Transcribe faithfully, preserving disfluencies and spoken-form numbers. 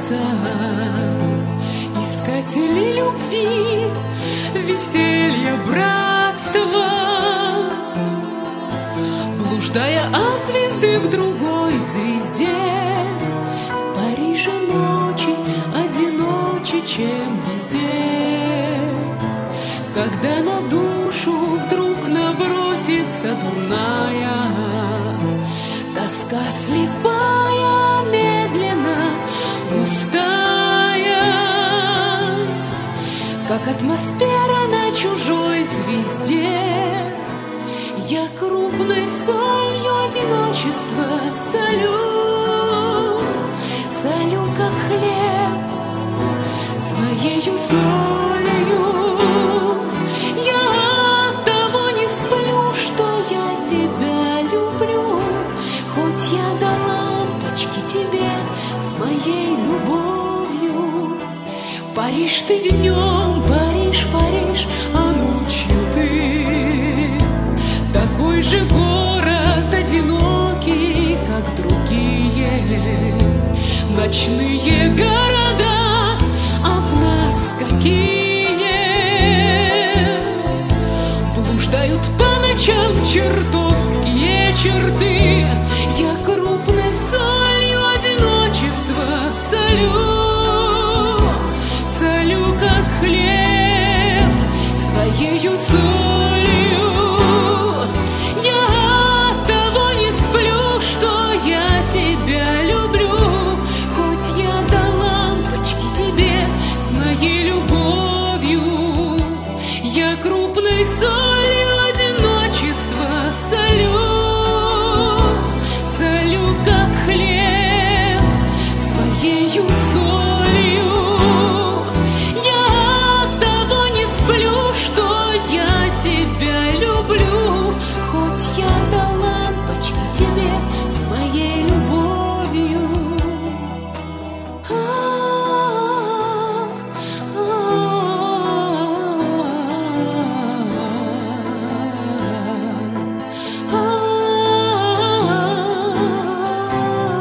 ищутся искатели любви, веселья, братства, блуждая от звезды к другой звезде. В Париже ночи одиноче, чем везде. Когда на душу вдруг набросится дурная тоска слепая, медленно, густая, как атмосфера на чужой звезде. Я крупной солью одиночества солю, солю, как хлеб, своею солью. Я оттого не сплю, что я тебя люблю, хоть я до лампочки тебе с моей любовью. Париж ты днем, Париж, Париж, а ночью ты такой же город одинокий, как другие ночные города.